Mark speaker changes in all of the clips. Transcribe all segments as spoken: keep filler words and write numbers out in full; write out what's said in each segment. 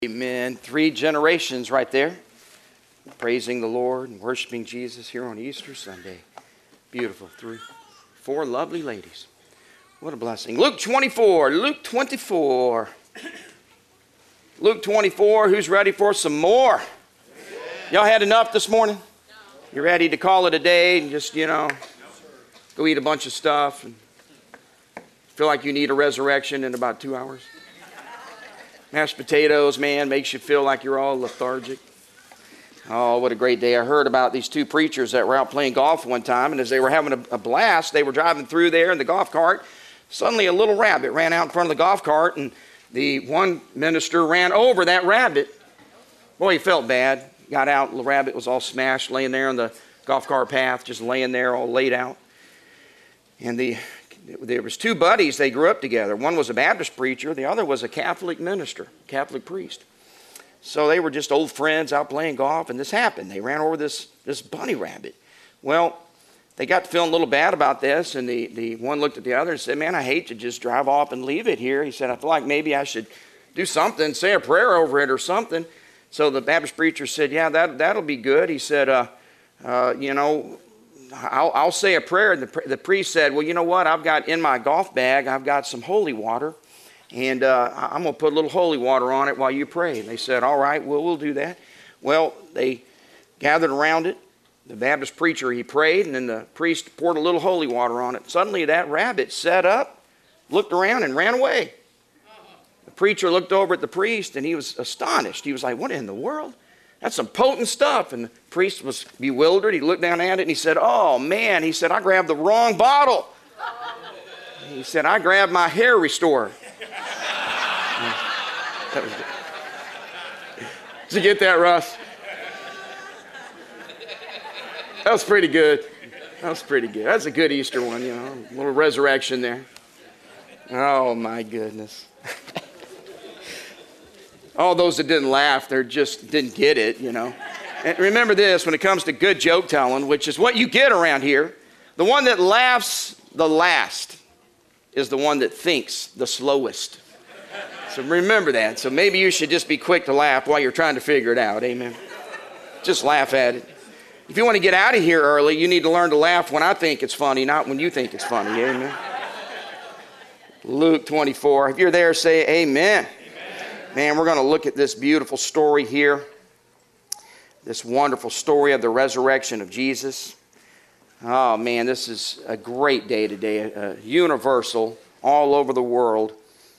Speaker 1: Amen. Three generations right there, praising the Lord and worshiping Jesus here on Easter Sunday. Beautiful. Three, four lovely ladies. What a blessing. Luke twenty-four. Luke twenty-four. Luke twenty-four. Who's ready for some more? Y'all had enough this morning? You ready to call it a day and just, you know, go eat a bunch of stuff and feel like you need a resurrection in about two hours? Mashed potatoes, man, makes you feel like you're all lethargic. Oh, what a great day. I heard about these two preachers that were out playing golf one time, and as they were having a, a blast, they were driving through there in the golf cart. Suddenly a little rabbit ran out in front of the golf cart, and the one minister ran over that rabbit. Boy, he felt bad. Got out, the rabbit was all smashed, laying there on the golf cart path, just laying there all laid out. And the There was two buddies, they grew up together. One was a Baptist preacher, the other was a Catholic minister, Catholic priest. So they were just old friends out playing golf, and this happened. They ran over this, this bunny rabbit. Well, they got feeling a little bad about this, and the, the one looked at the other and said, man, I hate to just drive off and leave it here. He said, I feel like maybe I should do something, say a prayer over it or something. So the Baptist preacher said, yeah, that, that'll be good. He said, uh, uh, you know, I'll, I'll say a prayer. And the, the priest said, well, you know what? I've got in my golf bag, I've got some holy water. And uh, I'm going to put a little holy water on it while you pray. And they said, all right, well, we'll do that. Well, they gathered around it. The Baptist preacher, he prayed, and then the priest poured a little holy water on it. Suddenly that rabbit sat up, looked around, and ran away. The preacher looked over at the priest, and he was astonished. He was like, what in the world? That's some potent stuff. And the priest was bewildered. He looked down at it and he said, oh man, he said, I grabbed the wrong bottle. He said, I grabbed my hair restorer. That was good. Did you get that, Russ? That was pretty good. That was pretty good. That's a good Easter one, you know, a little resurrection there. Oh my goodness. All those that didn't laugh, they just didn't get it, you know. And remember this, when it comes to good joke telling, which is what you get around here, the one that laughs the last is the one that thinks the slowest. So remember that. So maybe you should just be quick to laugh while you're trying to figure it out. Amen. Just laugh at it. If you want to get out of here early, you need to learn to laugh when I think it's funny, not when you think it's funny. Amen. Luke twenty-four. If you're there, say amen. Man, we're going to look at this beautiful story here, this wonderful story of the resurrection of Jesus. Oh, man, this is a great day today, uh, universal, all over the world.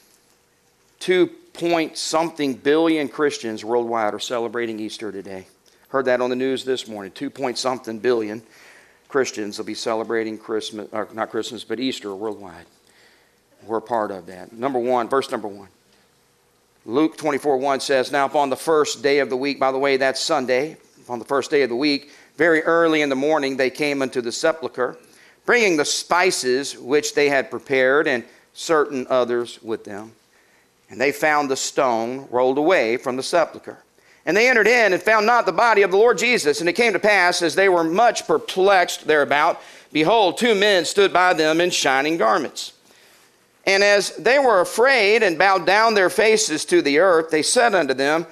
Speaker 1: Two point something billion Christians worldwide are celebrating Easter today. Heard that on the news this morning. Two point something billion Christians will be celebrating Christmas, or not Christmas, but Easter worldwide. We're part of that. Number one, verse number one. Luke twenty-four one says, now upon the first day of the week, by the way, that's Sunday, on the first day of the week, very early in the morning they came unto the sepulchre, bringing the spices which they had prepared, and certain others with them. And they found the stone rolled away from the sepulchre. And they entered in and found not the body of the Lord Jesus. And it came to pass, as they were much perplexed thereabout, behold, two men stood by them in shining garments. And as they were afraid and bowed down their faces to the earth, they said unto them,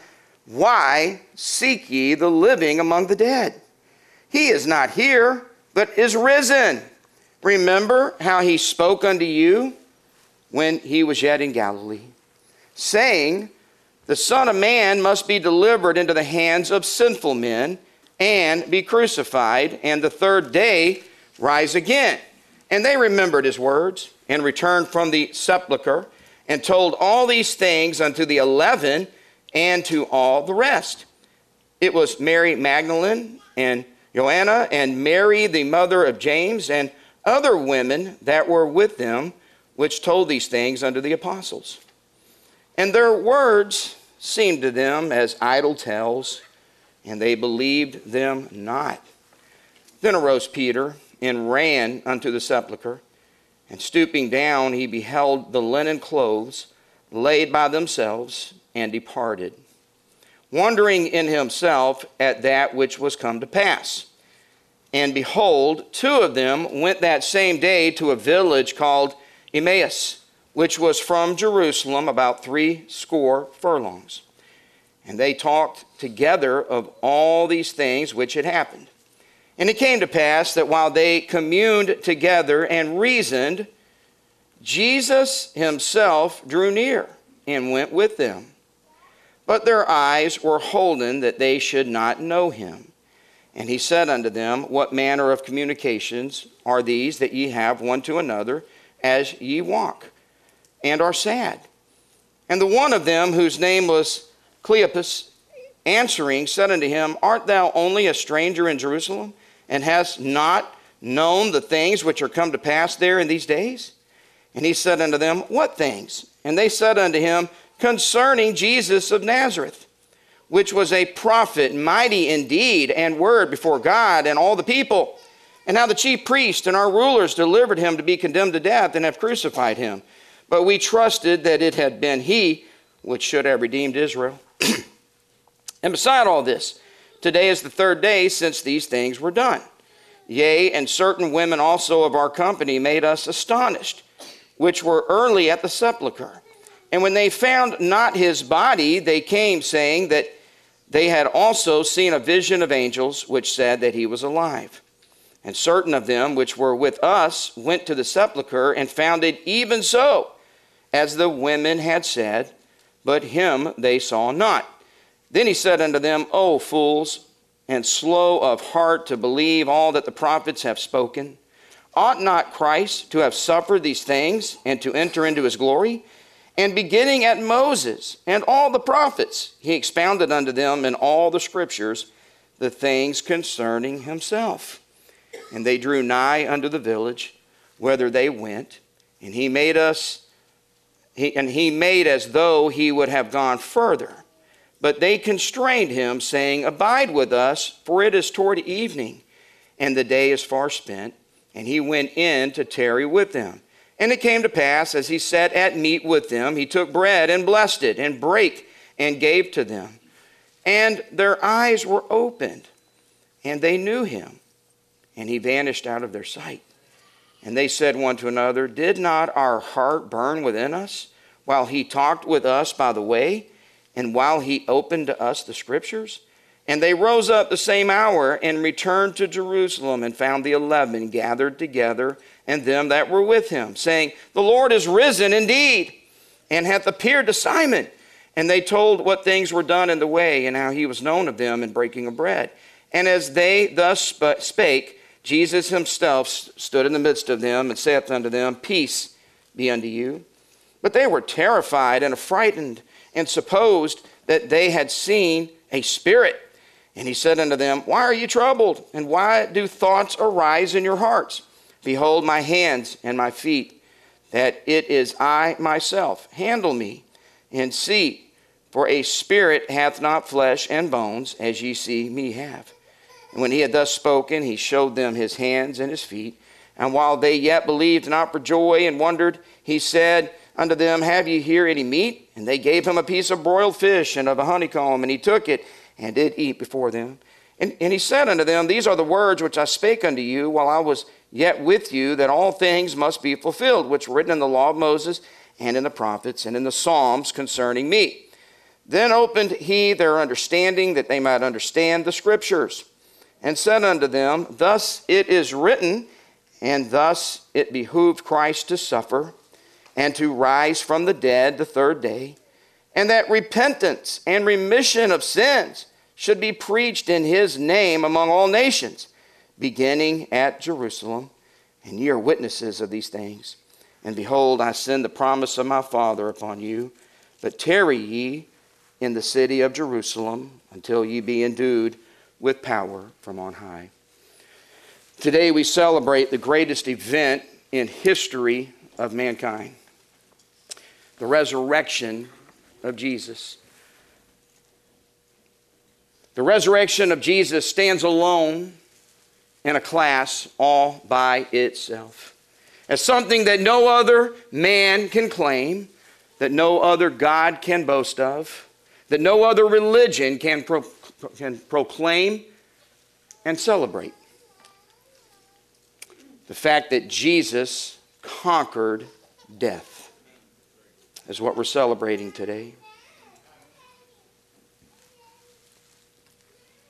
Speaker 1: why seek ye the living among the dead? He is not here, but is risen. Remember how he spoke unto you when he was yet in Galilee, saying, the Son of Man must be delivered into the hands of sinful men, and be crucified, and the third day rise again. And they remembered his words, and returned from the sepulchre, and told all these things unto the eleven, and to all the rest. It was Mary Magdalene, and Joanna, and Mary the mother of James, and other women that were with them, which told these things unto the apostles. And their words seemed to them as idle tales, and they believed them not. Then arose Peter, and ran unto the sepulchre, and stooping down, he beheld the linen clothes laid by themselves, and departed, wondering in himself at that which was come to pass. And behold, two of them went that same day to a village called Emmaus, which was from Jerusalem about three score furlongs. And they talked together of all these things which had happened. And it came to pass that while they communed together and reasoned, Jesus himself drew near and went with them. But their eyes were holden that they should not know him. And he said unto them, What manner of communications are these that ye have one to another as ye walk, and are sad? And the one of them, whose name was Cleopas, answering, said unto him, Art thou only a stranger in Jerusalem, and hast not known the things which are come to pass there in these days? And he said unto them, What things? And they said unto him, Concerning Jesus of Nazareth, which was a prophet, mighty in deed and word before God and all the people, and how the chief priests and our rulers delivered him to be condemned to death, and have crucified him. But we trusted that it had been he which should have redeemed Israel. And beside all this, today is the third day since these things were done. Yea, and certain women also of our company made us astonished, which were early at the sepulchre. And when they found not his body, they came, saying that they had also seen a vision of angels, which said that he was alive. And certain of them which were with us went to the sepulchre, and found it even so, as the women had said, but him they saw not. Then he said unto them, O fools, and slow of heart to believe all that the prophets have spoken. Ought not Christ to have suffered these things, and to enter into his glory? And beginning at Moses and all the prophets, he expounded unto them in all the scriptures the things concerning himself. And they drew nigh unto the village, whither they went, and he made us, he, and he made as though he would have gone further. But they constrained him, saying, Abide with us, for it is toward evening, and the day is far spent. And he went in to tarry with them. And it came to pass, as he sat at meat with them, he took bread and blessed it, and brake and gave to them. And their eyes were opened, and they knew him, and he vanished out of their sight. And they said one to another, Did not our heart burn within us, while he talked with us by the way, and while he opened to us the scriptures? And they rose up the same hour, and returned to Jerusalem, and found the eleven gathered together, and them that were with him, saying, The Lord is risen indeed, and hath appeared to Simon. And they told what things were done in the way, and how he was known of them in breaking of bread. And as they thus spake, Jesus himself stood in the midst of them, and saith unto them, Peace be unto you. But they were terrified and affrighted, and supposed that they had seen a spirit. And he said unto them, Why are you troubled? And why do thoughts arise in your hearts? Behold my hands and my feet, that it is I myself. Handle me, and see, for a spirit hath not flesh and bones, as ye see me have. And when he had thus spoken, he showed them his hands and his feet. And while they yet believed not for joy and wondered, he said unto them, Have ye here any meat? And they gave him a piece of broiled fish and of a honeycomb, and he took it, and did eat before them. And, and he said unto them, These are the words which I spake unto you while I was yet with you, that all things must be fulfilled, which were written in the law of Moses, and in the prophets, and in the Psalms concerning me. Then opened he their understanding, that they might understand the scriptures, and said unto them, Thus it is written, and thus it behooved Christ to suffer, and to rise from the dead the third day, and that repentance and remission of sins should be preached in his name among all nations, beginning at Jerusalem. And ye are witnesses of these things. And behold, I send the promise of my Father upon you. But tarry ye in the city of Jerusalem until ye be endued with power from on high. Today we celebrate the greatest event in history of mankind, the resurrection of Jesus. The resurrection of Jesus stands alone in a class all by itself, as something that no other man can claim, that no other God can boast of, that no other religion can, pro- can proclaim and celebrate. The fact that Jesus conquered death is what we're celebrating today.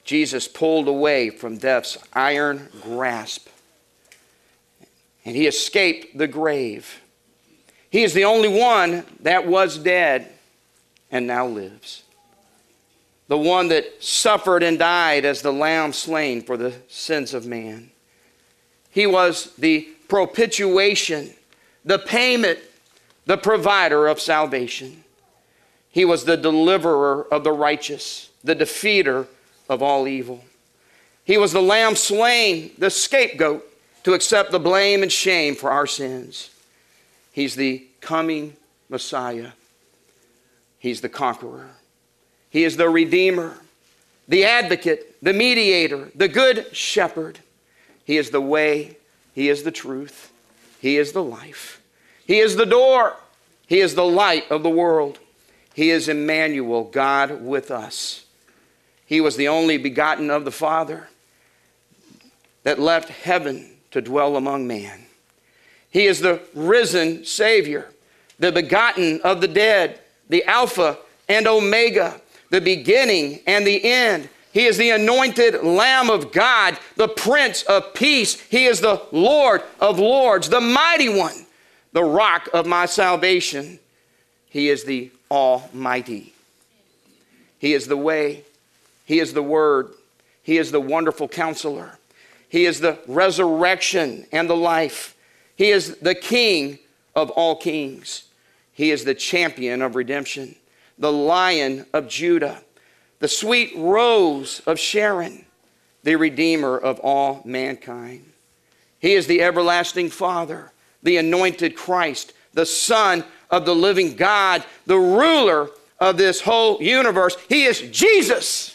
Speaker 1: Jesus pulled away from death's iron grasp, and he escaped the grave. He is the only one that was dead and now lives. The one that suffered and died as the lamb slain for the sins of man. He was the propitiation, the payment, the provider of salvation. He was the deliverer of the righteous, the defeater of all evil. He was the lamb slain, the scapegoat, to accept the blame and shame for our sins. He's the coming Messiah. He's the conqueror. He is the Redeemer, the advocate, the mediator, the good shepherd. He is the way. He is the truth. He is the life. He is the door. He is the light of the world. He is Emmanuel, God with us. He was the only begotten of the Father that left heaven to dwell among man. He is the risen Savior, the begotten of the dead, the Alpha and Omega, the beginning and the end. He is the anointed Lamb of God, the Prince of Peace. He is the Lord of Lords, the Mighty One, the rock of my salvation. He is the Almighty. He is the way. He is the Word. He is the wonderful Counselor. He is the resurrection and the life. He is the King of all kings. He is the champion of redemption, the Lion of Judah, the sweet rose of Sharon, the Redeemer of all mankind. He is the everlasting Father, the anointed Christ, the Son of the living God, the ruler of this whole universe. He is Jesus.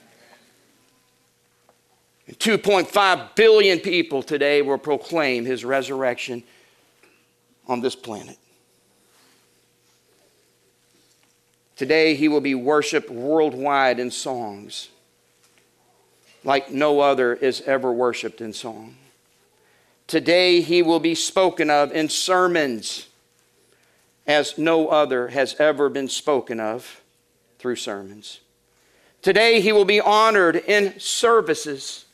Speaker 1: And two point five billion people today will proclaim his resurrection on this planet. Today he will be worshiped worldwide in songs like no other is ever worshiped in song. Today he will be spoken of in sermons as no other has ever been spoken of through sermons. Today he will be honored in services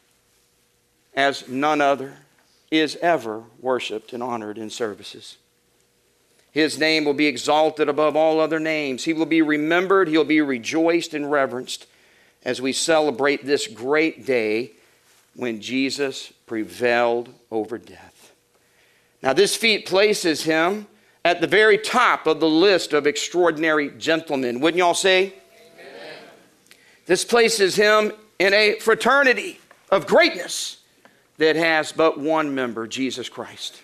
Speaker 1: as none other is ever worshiped and honored in services. His name will be exalted above all other names. He will be remembered. He'll be rejoiced and reverenced as we celebrate this great day when Jesus prevailed over death. Now, this feat places him at the very top of the list of extraordinary gentlemen. Wouldn't y'all say? Amen. This places him in a fraternity of greatness that has but one member, Jesus Christ.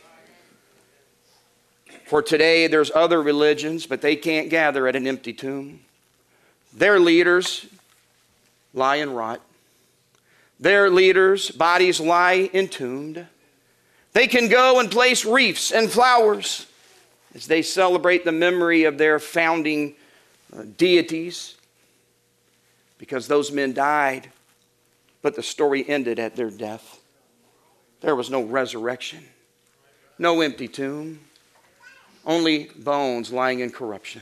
Speaker 1: For today, there's other religions, but they can't gather at an empty tomb. Their leaders lie and rot. Their leaders' bodies lie entombed. They can go and place wreaths and flowers as they celebrate the memory of their founding uh, deities, because those men died, but the story ended at their death. There was no resurrection, no empty tomb. Only bones lying in corruption.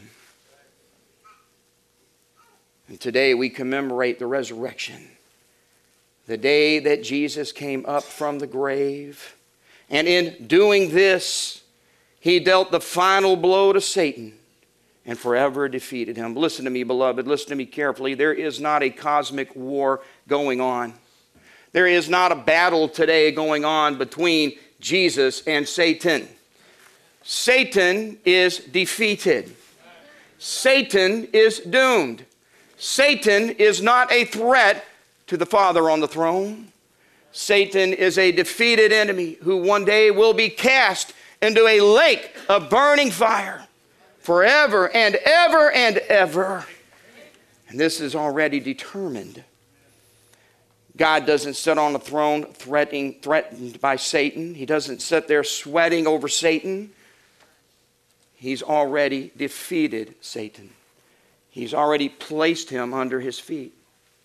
Speaker 1: And today we commemorate the resurrection, the day that Jesus came up from the grave. And in doing this, he dealt the final blow to Satan and forever defeated him. Listen to me, beloved. Listen to me carefully. There is not a cosmic war going on. There is not a battle today going on between Jesus and Satan. Satan is defeated. Satan is doomed. Satan is not a threat to the Father on the throne. Satan is a defeated enemy who one day will be cast into a lake of burning fire forever and ever and ever. And this is already determined. God doesn't sit on a throne threatening, threatened by Satan. He doesn't sit there sweating over Satan. He's already defeated Satan. He's already placed him under his feet.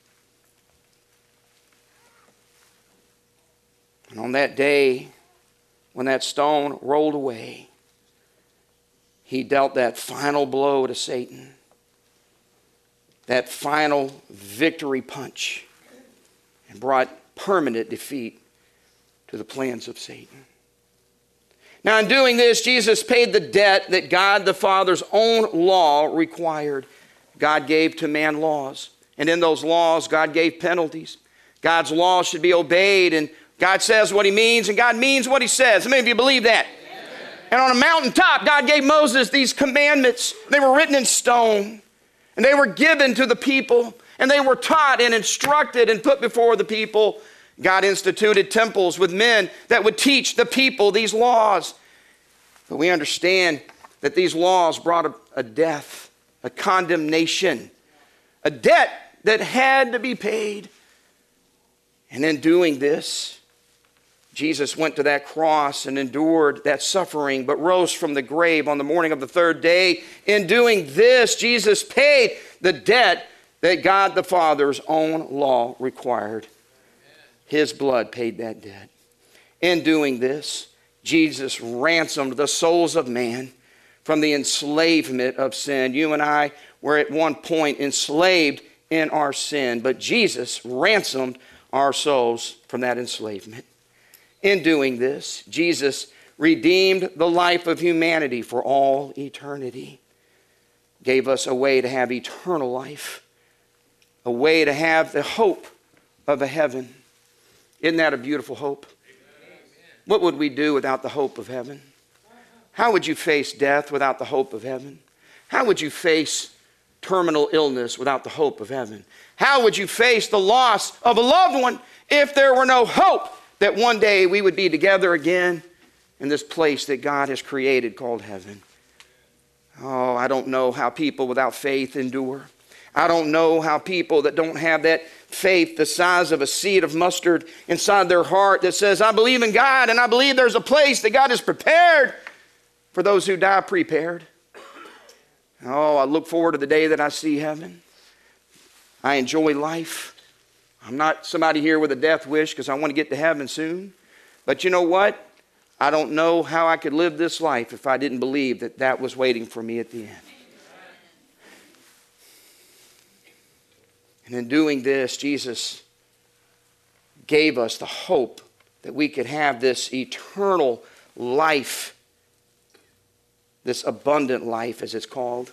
Speaker 1: And on that day, when that stone rolled away, he dealt that final blow to Satan. That final victory punch. and brought permanent defeat to the plans of Satan. Now, in doing this, Jesus paid the debt that God the Father's own law required. God gave to man laws, and in those laws, God gave penalties. God's law should be obeyed, and God says what he means, and God means what he says. How many of you believe that? Amen. And on a mountaintop, God gave Moses these commandments. They were written in stone, and they were given to the people, and they were taught and instructed and put before the people. God instituted temples with men that would teach the people these laws. But we understand that these laws brought a, a death, a condemnation, a debt that had to be paid. And in doing this, Jesus went to that cross and endured that suffering, but rose from the grave on the morning of the third day. In doing this, Jesus paid the debt that God the Father's own law required. His blood paid that debt. In doing this, Jesus ransomed the souls of man from the enslavement of sin. You and I were at one point enslaved in our sin, but Jesus ransomed our souls from that enslavement. In doing this, Jesus redeemed the life of humanity for all eternity, gave us a way to have eternal life, a way to have the hope of a heaven. Isn't that a beautiful hope? Amen. What would we do without the hope of heaven? How would you face death without the hope of heaven? How would you face terminal illness without the hope of heaven? How would you face the loss of a loved one if there were no hope that one day we would be together again in this place that God has created called heaven? Oh, I don't know how people without faith endure. I don't know how people that don't have that faith the size of a seed of mustard inside their heart that says, I believe in God and I believe there's a place that God has prepared for those who die prepared. Oh, I look forward to the day that I see heaven. I enjoy life. I'm not somebody here with a death wish because I want to get to heaven soon. But you know what? I don't know how I could live this life if I didn't believe that that was waiting for me at the end. And in doing this, Jesus gave us the hope that we could have this eternal life, this abundant life as it's called.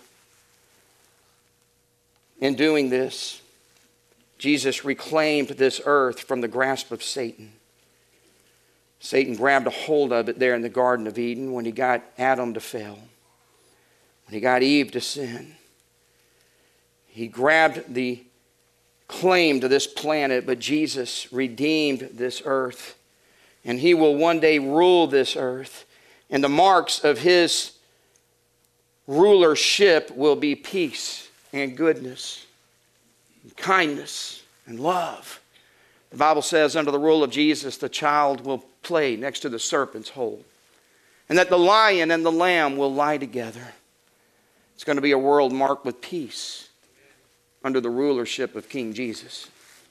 Speaker 1: In doing this, Jesus reclaimed this earth from the grasp of Satan. Satan grabbed a hold of it there in the Garden of Eden when he got Adam to fail, when he got Eve to sin. He grabbed the claim to this planet, but Jesus redeemed this earth. And he will one day rule this earth. And the marks of his rulership will be peace and goodness and kindness and love. The Bible says under the rule of Jesus, the child will play next to the serpent's hole. And that the lion and the lamb will lie together. It's going to be a world marked with peace under the rulership of King Jesus.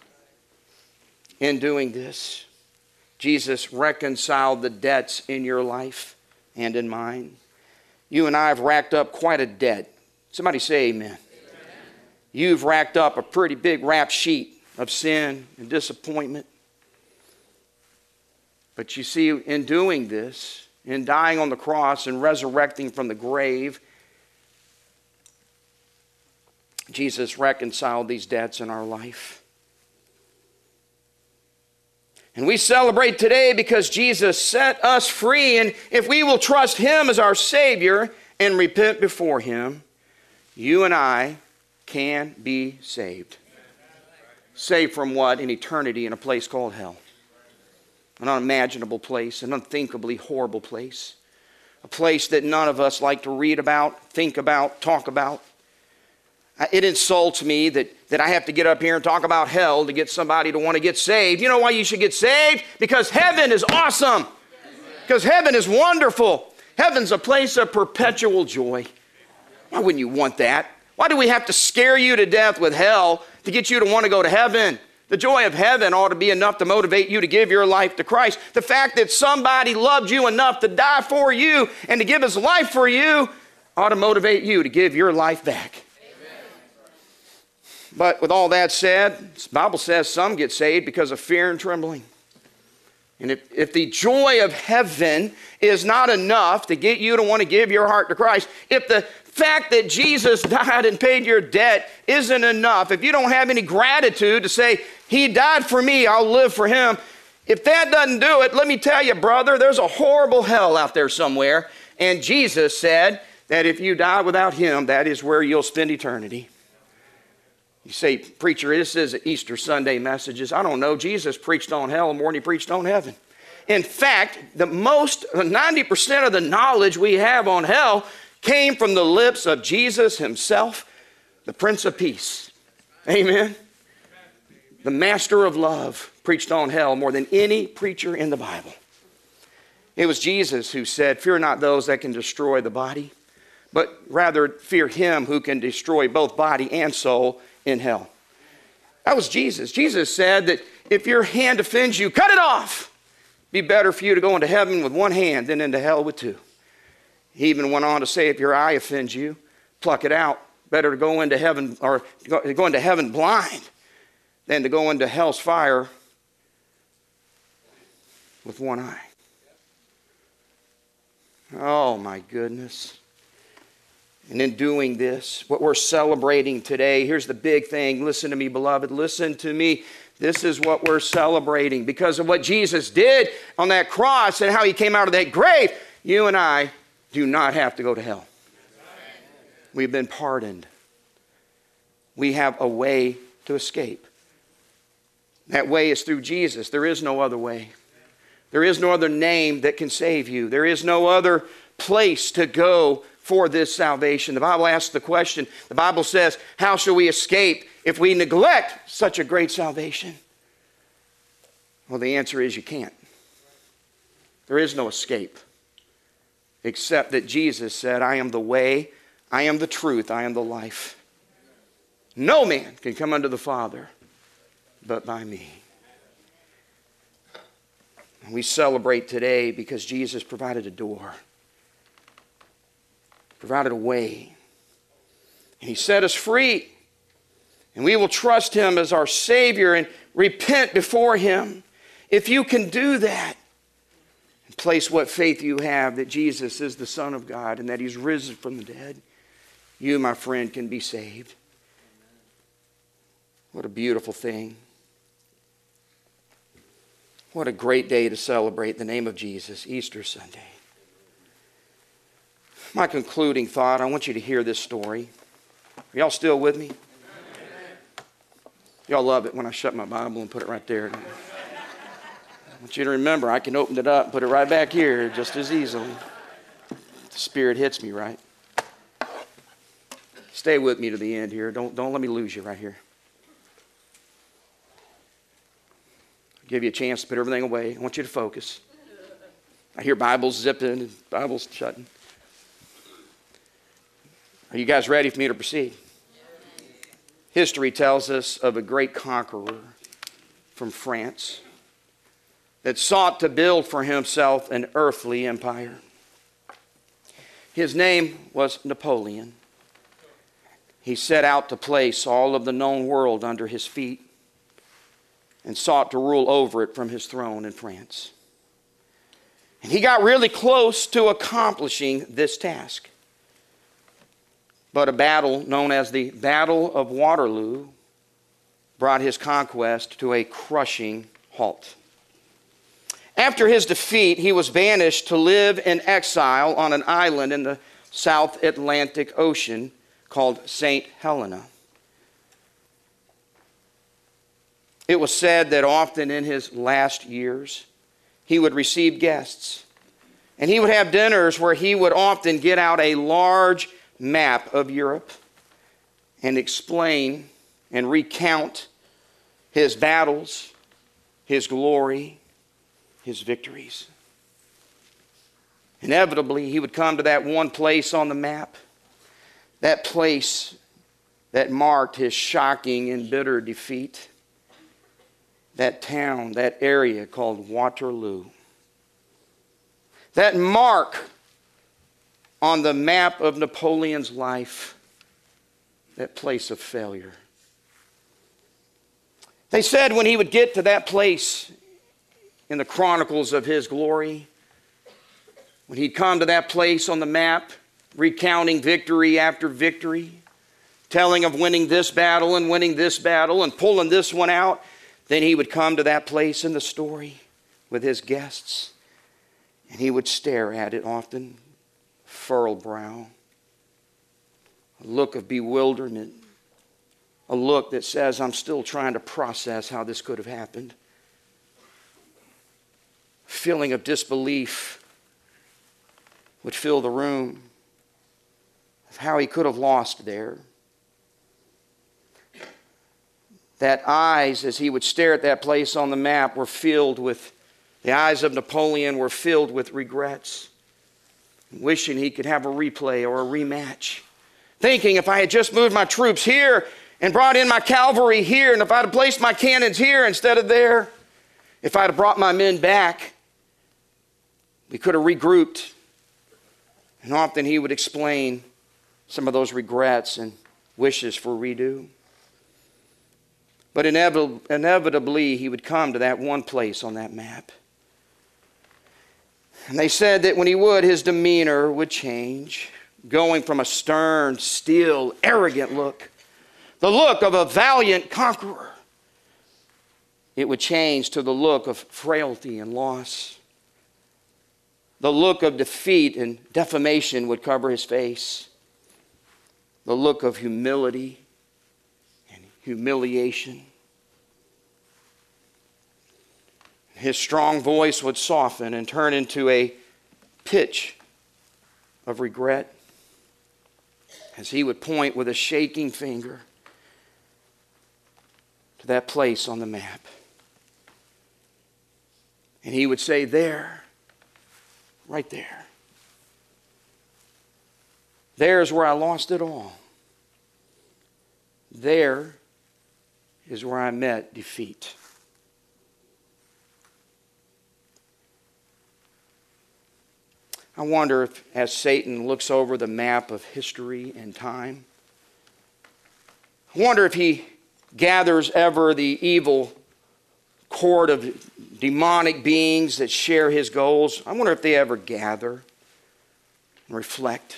Speaker 1: In doing this, Jesus reconciled the debts in your life and in mine. You and I have racked up quite a debt. Somebody say amen. Amen. You've racked up a pretty big rap sheet of sin and disappointment. But you see, in doing this, in dying on the cross and resurrecting from the grave, Jesus reconciled these debts in our life. And we celebrate today because Jesus set us free. And if we will trust him as our Savior and repent before him, you and I can be saved. Saved from what? In eternity in a place called hell. An unimaginable place, an unthinkably horrible place. A place that none of us like to read about, think about, talk about. It insults me that, that I have to get up here and talk about hell to get somebody to want to get saved. You know why you should get saved? Because heaven is awesome. Because heaven is wonderful. Heaven's a place of perpetual joy. Why wouldn't you want that? Why do we have to scare you to death with hell to get you to want to go to heaven? The joy of heaven ought to be enough to motivate you to give your life to Christ. The fact that somebody loved you enough to die for you and to give his life for you ought to motivate you to give your life back. But with all that said, the Bible says some get saved because of fear and trembling. And if, if the joy of heaven is not enough to get you to want to give your heart to Christ, if the fact that Jesus died and paid your debt isn't enough, if you don't have any gratitude to say, he died for me, I'll live for him, if that doesn't do it, let me tell you, brother, there's a horrible hell out there somewhere. And Jesus said that if you die without him, that is where you'll spend eternity. You say, preacher, this is Easter Sunday messages. I don't know. Jesus preached on hell more than he preached on heaven. In fact, the most, ninety percent of the knowledge we have on hell came from the lips of Jesus himself, the Prince of Peace. Amen. The Master of Love preached on hell more than any preacher in the Bible. It was Jesus who said, fear not those that can destroy the body, but rather fear him who can destroy both body and soul in hell. That was Jesus. Jesus said that if your hand offends you, cut it off. Be better for you to go into heaven with one hand than into hell with two. He even went on to say, if your eye offends you, pluck it out. Better to go into heaven or go into heaven blind than to go into hell's fire with one eye. Oh my goodness. And in doing this, what we're celebrating today, here's the big thing. Listen to me, beloved. Listen to me. This is what we're celebrating. Because of what Jesus did on that cross and how he came out of that grave, you and I do not have to go to hell. We've been pardoned. We have a way to escape. That way is through Jesus. There is no other way. There is no other name that can save you. There is no other place to go for this salvation. The Bible asks the question, the Bible says, how shall we escape if we neglect such a great salvation? Well, the answer is you can't. There is no escape, except that Jesus said, I am the way, I am the truth, I am the life. No man can come unto the Father but by me. And we celebrate today because Jesus provided a door, provided a way, and he set us free. And we will trust him as our Savior and repent before him. If you can do that, and place what faith you have that Jesus is the Son of God and that he's risen from the dead, you, my friend, can be saved. What a beautiful thing. What a great day to celebrate the name of Jesus, Easter Sunday. My concluding thought, I want you to hear this story. Are y'all still with me? Y'all love it when I shut my Bible and put it right there. I want you to remember, I can open it up and put it right back here just as easily. The Spirit hits me right. Stay with me to the end here. Don't, don't let me lose you right here. I'll give you a chance to put everything away. I want you to focus. I hear Bibles zipping and Bibles shutting. Are you guys ready for me to proceed? History tells us of a great conqueror from France that sought to build for himself an earthly empire. His name was Napoleon. He set out to place all of the known world under his feet and sought to rule over it from his throne in France. And he got really close to accomplishing this task. But a battle known as the Battle of Waterloo brought his conquest to a crushing halt. After his defeat, he was banished to live in exile on an island in the South Atlantic Ocean called Saint Helena. It was said that often in his last years, he would receive guests. And he would have dinners where he would often get out a large map of Europe and explain and recount his battles, his glory, his victories. Inevitably, he would come to that one place on the map, that place that marked his shocking and bitter defeat, that town, that area called Waterloo. That mark on the map of Napoleon's life, that place of failure. They said when he would get to that place in the chronicles of his glory, when he'd come to that place on the map, recounting victory after victory, telling of winning this battle and winning this battle and pulling this one out, then he would come to that place in the story with his guests, and he would stare at it often, furrowed brow, a look of bewilderment, a look that says, I'm still trying to process how this could have happened. A feeling of disbelief would fill the room of how he could have lost there. That eyes, as he would stare at that place on the map, were filled with, the eyes of Napoleon were filled with regrets, wishing he could have a replay or a rematch. Thinking, if I had just moved my troops here and brought in my cavalry here, and if I'd have placed my cannons here instead of there, if I'd have brought my men back, we could have regrouped. And often he would explain some of those regrets and wishes for redo. But inevitably, he would come to that one place on that map. And they said that when he would, his demeanor would change, going from a stern, still, arrogant look, the look of a valiant conqueror, it would change to the look of frailty and loss. The look of defeat and defamation would cover his face. The look of humility and humiliation. His strong voice would soften and turn into a pitch of regret as he would point with a shaking finger to that place on the map. And he would say, there, right there, there's where I lost it all. There is where I met defeat. I wonder if, as Satan looks over the map of history and time, I wonder if he gathers ever the evil court of demonic beings that share his goals. I wonder if they ever gather and reflect.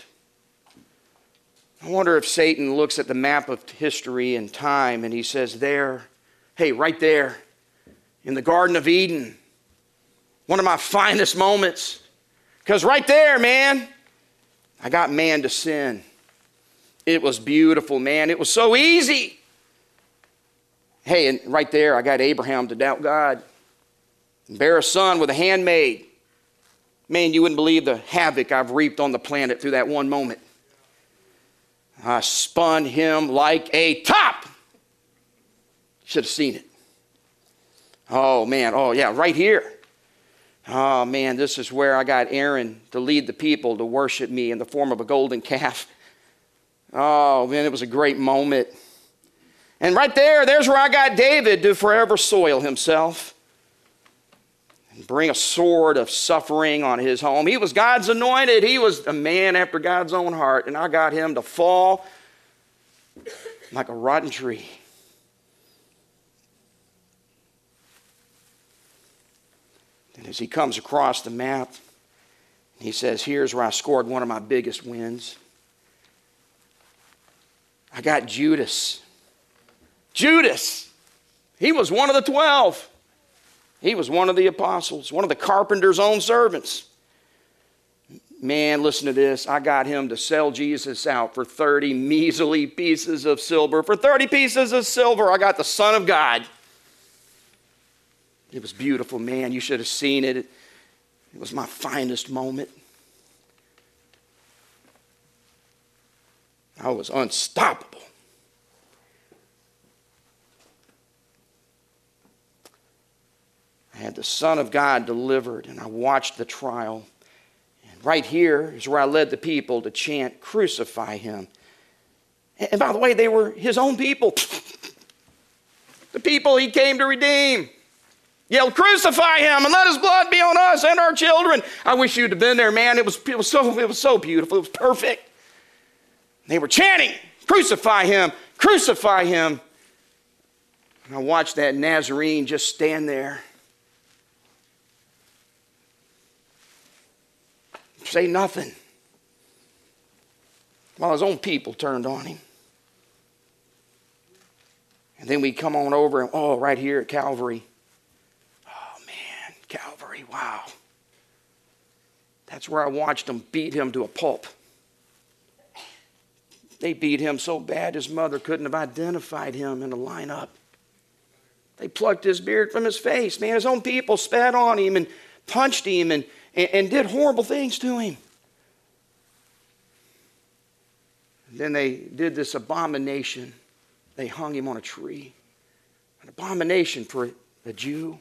Speaker 1: I wonder if Satan looks at the map of history and time and he says, there, hey, right there, in the Garden of Eden, one of my finest moments. Because right there, man, I got man to sin. It was beautiful, man. It was so easy. Hey, and right there, I got Abraham to doubt God. And bear a son with a handmaid. Man, you wouldn't believe the havoc I've reaped on the planet through that one moment. I spun him like a top. Should have seen it. Oh, man. Oh, yeah, right here. Oh, man, this is where I got Aaron to lead the people to worship me in the form of a golden calf. Oh, man, it was a great moment. And right there, there's where I got David to forever soil himself and bring a sword of suffering on his home. He was God's anointed. He was a man after God's own heart. And I got him to fall like a rotten tree. And as he comes across the map, he says, here's where I scored one of my biggest wins. I got Judas. Judas. He was one of the twelve. He was one of the apostles, one of the carpenter's own servants. Man, listen to this. I got him to sell Jesus out for thirty measly pieces of silver. For thirty pieces of silver, I got the Son of God. It was beautiful, man. You should have seen it. It was my finest moment. I was unstoppable. I had the Son of God delivered, and I watched the trial. And right here is where I led the people to chant, crucify him. And by the way, they were his own people. The people he came to redeem. Yelled, crucify him and let his blood be on us and our children. I wish you'd have been there, man. It was, it was, so, it was so beautiful. It was perfect. They were chanting, crucify him, crucify him. And I watched that Nazarene just stand there. Say nothing. While his own people turned on him. And then we come on over and, oh, right here at Calvary. Oh, man, Calvary, wow. That's where I watched them beat him to a pulp. They beat him so bad his mother couldn't have identified him in the lineup. They plucked his beard from his face. Man, his own people spat on him and punched him and, and, and did horrible things to him. And then they did this abomination. They hung him on a tree. An abomination for a Jew.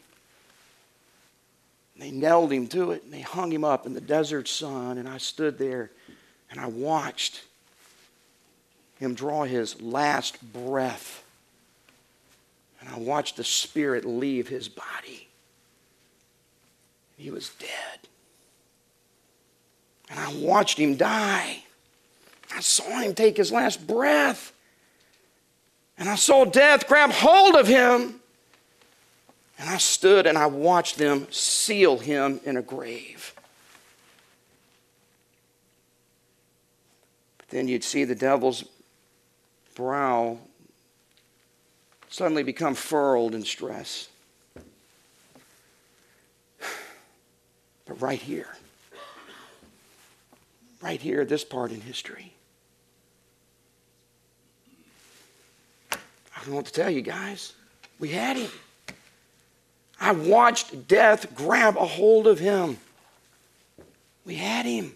Speaker 1: They nailed him to it and they hung him up in the desert sun. And I stood there and I watched him draw his last breath. And I watched the spirit leave his body. He was dead. And I watched him die. I saw him take his last breath. And I saw death grab hold of him. And I stood and I watched them seal him in a grave. But then you'd see the devil's brow suddenly become furrowed in stress. But right here, right here, this part in history, I don't know what to tell you guys. We had him. I watched death grab a hold of him. We had him.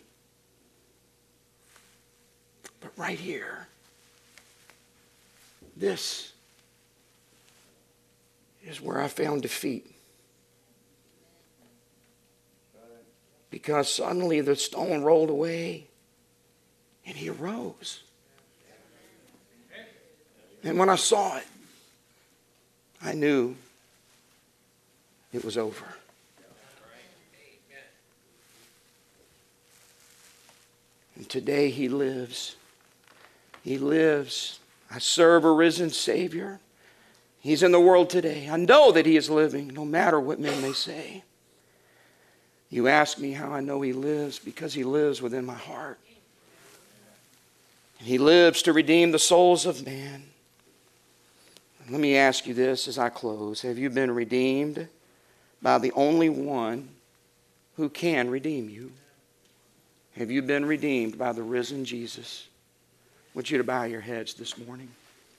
Speaker 1: But right here, this is where I found defeat. Because suddenly the stone rolled away and he arose. And when I saw it, I knew it was over. And today he lives. He lives. I serve a risen Savior. He's in the world today. I know that he is living, no matter what men may say. You ask me how I know he lives, because he lives within my heart. And he lives to redeem the souls of man. And let me ask you this as I close. Have you been redeemed by the only one who can redeem you? Have you been redeemed by the risen Jesus? I want you to bow your heads this morning.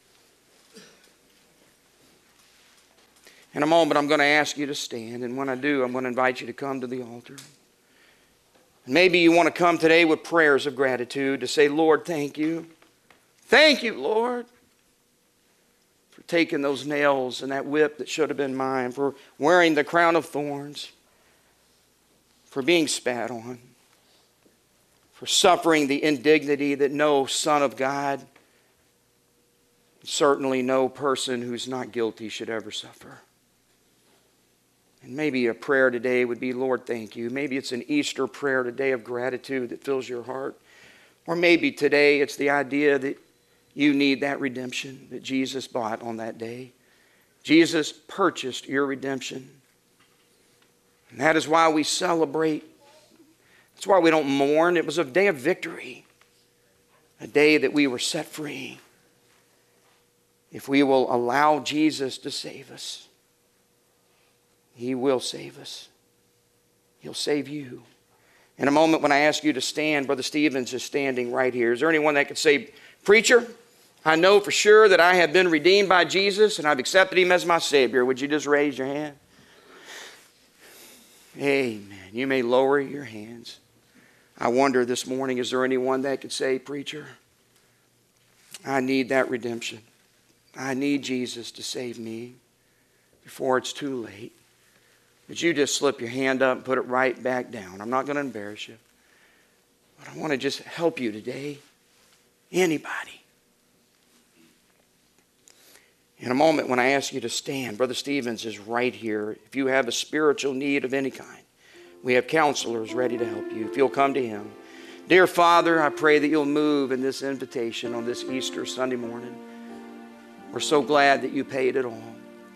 Speaker 1: In a moment, I'm going to ask you to stand. And when I do, I'm going to invite you to come to the altar. Maybe you want to come today with prayers of gratitude to say, Lord, thank you. Thank you, Lord, for taking those nails and that whip that should have been mine, for wearing the crown of thorns, for being spat on, for suffering the indignity that no Son of God, certainly no person who's not guilty, should ever suffer. And maybe a prayer today would be, Lord, thank you. Maybe it's an Easter prayer today of gratitude that fills your heart. Or maybe today it's the idea that you need that redemption that Jesus bought on that day. Jesus purchased your redemption. And that is why we celebrate. That's why we don't mourn. It was a day of victory. A day that we were set free. If we will allow Jesus to save us, He will save us. He'll save you. In a moment when I ask you to stand, Brother Stevens is standing right here. Is there anyone that could say, Preacher, I know for sure that I have been redeemed by Jesus and I've accepted Him as my Savior. Would you just raise your hand? Amen. You may lower your hands. I wonder this morning, is there anyone that could say, Preacher, I need that redemption. I need Jesus to save me before it's too late. Would you just slip your hand up and put it right back down? I'm not going to embarrass you. But I want to just help you today. Anybody. In a moment when I ask you to stand, Brother Stevens is right here. If you have a spiritual need of any kind, we have counselors ready to help you if you'll come to him. Dear Father, I pray that you'll move in this invitation on this Easter Sunday morning. We're so glad that you paid it all.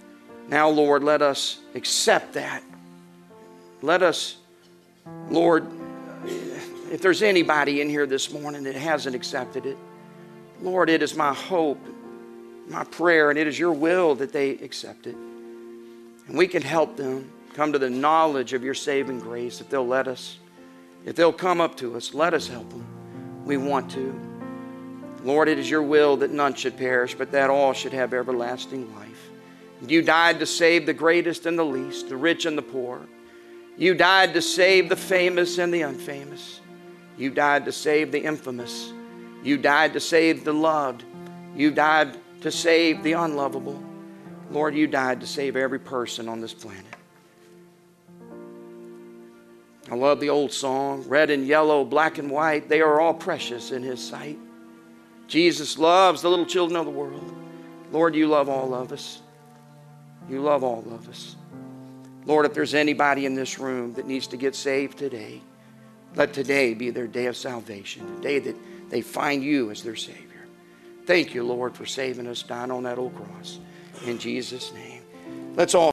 Speaker 1: Now, Lord, let us accept that. Let us, Lord, if there's anybody in here this morning that hasn't accepted it, Lord, it is my hope, my prayer, and it is your will that they accept it. And we can help them come to the knowledge of your saving grace if they'll let us. If they'll come up to us, let us help them. We want to. Lord, it is your will that none should perish, but that all should have everlasting life. You died to save the greatest and the least, the rich and the poor. You died to save the famous and the unfamous. You died to save the infamous. You died to save the loved. You died to save the unlovable. Lord, you died to save every person on this planet. I love the old song, red and yellow, black and white, they are all precious in his sight. Jesus loves the little children of the world. Lord, you love all of us. You love all of us. Lord, if there's anybody in this room that needs to get saved today, let today be their day of salvation, the day that they find you as their Savior. Thank you, Lord, for saving us, dying on that old cross. In Jesus' name. Let's all